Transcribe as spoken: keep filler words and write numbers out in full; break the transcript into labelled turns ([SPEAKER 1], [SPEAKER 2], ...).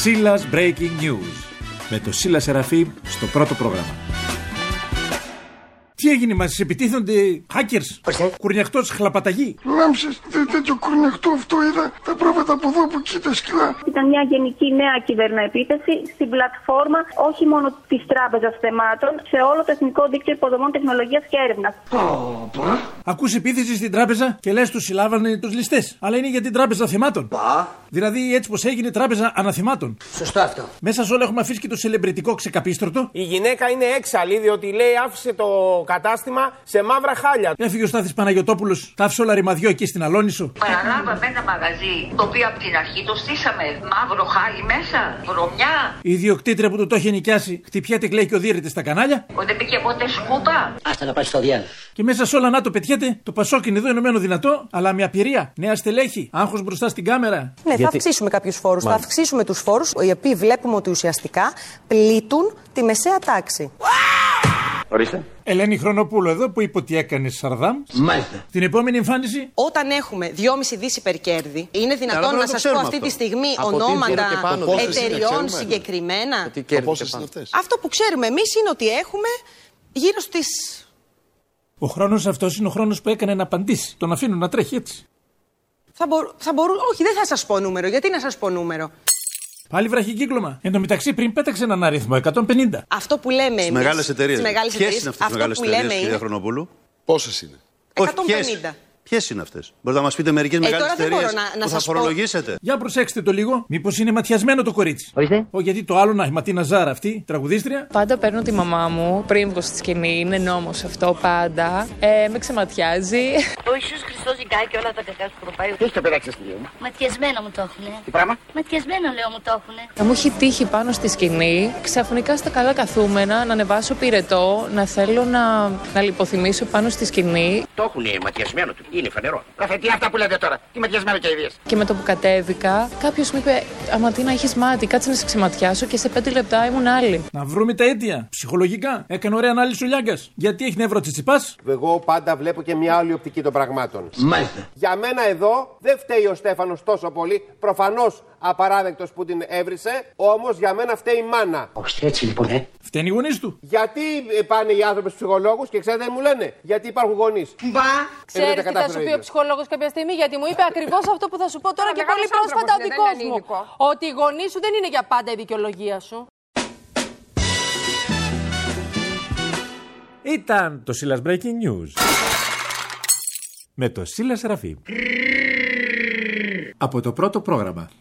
[SPEAKER 1] Σίλας Breaking News. Με το Σίλα Σεραφείμ στο πρώτο πρόγραμμα. Τι έγινε, μας επιτίθονται hackers, κουρνιαχτός, χλαπαταγή.
[SPEAKER 2] Λάμψες, τέτοιο κουρνιαχτό αυτό είδα, τα πρόβατα από εδώ, από εκεί, τα σκυλά.
[SPEAKER 3] Ήταν μια γενική νέα κυβερνοεπίθεση στην πλατφόρμα όχι μόνο της Τράπεζας Θεμάτων, σε όλο το Εθνικό Δίκτυο Υποδομών Τεχνολογίας και Έρευνας.
[SPEAKER 1] Ακούς επίθεση στην τράπεζα και λες τους συλλάβανε τους ληστές. Αλλά είναι για την Τράπεζα Θεμάτων. Πα. Δηλαδή έτσι πως έγινε Τράπεζα Αναθεμάτων.
[SPEAKER 4] Σωστό αυτό.
[SPEAKER 1] Μέσα σε όλα έχουμε αφήσει και το σελεμπριτικό ξεκαπίστρωτο.
[SPEAKER 5] Η γυναίκα είναι έξαλλη, διότι λέει άφησε το κατάστημα σε μαύρα χάλια.
[SPEAKER 1] Έφυγε ο Στάθης Παναγιωτόπουλος, τα άφησε όλα ρημαδιό εκεί στην Αλόνισο.
[SPEAKER 6] Παραλάβαμε ένα μαγαζί, το οποίο από την αρχή το στήσαμε μαύρο χάλι μέσα, βρωμιά.
[SPEAKER 1] Η ιδιοκτήτρια που του το είχε νοικιάσει, χτυπιέται, κλαίει και οδύρεται στα κανάλια.
[SPEAKER 6] Δεν πήγε ποτέ σκούπα.
[SPEAKER 4] Άστα να πάει στο διάλογο.
[SPEAKER 1] Και μέσα σε όλα να το πετιέται, το Πασόκ είναι εδώ ενωμένο δυνατό, αλλά με απειρία. Νέα στελέχη, άγχος μπροστά στην κάμερα.
[SPEAKER 7] Ναι, γιατί... θα αυξήσουμε κάποιους φόρους. Θα αυξήσουμε τους φόρους, οι οποίοι βλέπουμε ότι ουσιαστικά πλήττουν τη μεσαία τάξη.
[SPEAKER 8] Ορίστε.
[SPEAKER 1] Ελένη Χρονοπούλου εδώ που είπε ότι έκανε Σαρδάμ.
[SPEAKER 8] Μάλιστα.
[SPEAKER 1] Την επόμενη εμφάνιση.
[SPEAKER 7] Όταν έχουμε δυόμισι δις υπερκέρδη, είναι δυνατόν να σας πω αυτή
[SPEAKER 8] αυτό.
[SPEAKER 7] τη στιγμή
[SPEAKER 8] από
[SPEAKER 7] ονόματα εταιριών
[SPEAKER 8] είναι,
[SPEAKER 7] συγκεκριμένα.
[SPEAKER 8] Είναι
[SPEAKER 7] αυτό που ξέρουμε εμείς είναι ότι έχουμε γύρω στις...
[SPEAKER 1] Ο χρόνος αυτός είναι ο χρόνος που έκανε να απαντήσει. Τον αφήνω να τρέχει έτσι.
[SPEAKER 7] Θα, μπορού, θα μπορούν... Όχι, δεν θα σας πω νούμερο. Γιατί να σας πω νούμερο.
[SPEAKER 1] Πάλι βραχικύκλωμα. Εν τω μεταξύ πριν πέταξε έναν αριθμό εκατόν πενήντα.
[SPEAKER 7] Αυτό που λέμε εμείς.
[SPEAKER 8] Μεγάλες εταιρείες.
[SPEAKER 7] Ποιες
[SPEAKER 8] είναι αυτές οι μεγάλες εταιρείες, κυρία Χρονοπούλου?
[SPEAKER 2] Πόσες είναι?
[SPEAKER 7] εκατόν πενήντα.
[SPEAKER 8] Ποιες είναι αυτές? Μπορείτε να μας πείτε μερικές ε, μεγάλες εταιρείες
[SPEAKER 7] να, να
[SPEAKER 8] που θα φορολογήσετε?
[SPEAKER 1] Για προσέξτε το λίγο. Μήπως είναι ματιασμένο το κορίτσι?
[SPEAKER 4] Ορίστε.
[SPEAKER 1] Όχι, γιατί το άλλο να η Ματίνα Ζάρα αυτή, τραγουδίστρια.
[SPEAKER 9] Πάντα παίρνω τη μαμά μου πριν βγω στη σκηνή. Είναι νόμος αυτό πάντα. Ε, με ξεματιάζει.
[SPEAKER 6] Ο Ιησούς Χριστός ζητάει και όλα τα κακά του προπάει.
[SPEAKER 8] Τι έχετε πετάξει στη μου?
[SPEAKER 6] Ματιασμένο μου το έχουνε.
[SPEAKER 8] Τι πράγμα?
[SPEAKER 6] Ματιασμένο λέω μου το έχουνε.
[SPEAKER 9] Θα μου έχει τύχει πάνω στη σκηνή, ξαφνικά στα καλά καθούμενα, να ανεβάσω πυρετό, να θέλω να, να λιποθυμίσω πάνω στη σκηνή.
[SPEAKER 8] Το έχουνε ματιασμένο του. Είναι φανερό. Τι αυτά που λέτε τώρα, τι ματιασμένο και ιδίες.
[SPEAKER 9] Και με το που κατέβηκα, κάποιος μου είπε: Αματίνα, έχεις μάτι, κάτσε να σε ξεματιάσω. Και σε πέντε λεπτά ήμουν άλλη.
[SPEAKER 1] Να βρούμε τα αίτια. Ψυχολογικά. Έκανε ωραία ανάλυση ο Λιάγκας. Γιατί έχει νεύρο Τσιτσιπάς.
[SPEAKER 5] Εγώ πάντα βλέπω και μια άλλη οπτική των πραγμάτων.
[SPEAKER 8] Μάλιστα.
[SPEAKER 5] Για μένα εδώ δεν φταίει ο Στέφανος τόσο πολύ. Προφανώς απαράδεκτος που την έβρισε. Όμως για μένα φταίει η μάνα.
[SPEAKER 4] Όχι έτσι λοιπόν, ε.
[SPEAKER 1] Φταίνει οι γονείς του.
[SPEAKER 5] Γιατί πάνε οι άνθρωποι στους ψυχολόγους και ξέρετε μου λένε? Γιατί υπάρχουν γονείς.
[SPEAKER 7] Μπα!
[SPEAKER 10] Ξέρεις τι θα σου πει ο ψυχολόγος κάποια στιγμή? Γιατί μου είπε ακριβώς αυτό που θα σου πω τώρα και πολύ πρόσφατα ο δικός μου. Ότι οι γονείς σου δεν είναι για πάντα η δικαιολογία σου.
[SPEAKER 1] Ήταν το Σίλας Breaking News. Με το Σίλα Σεραφείμ. Από το πρώτο πρόγραμμα.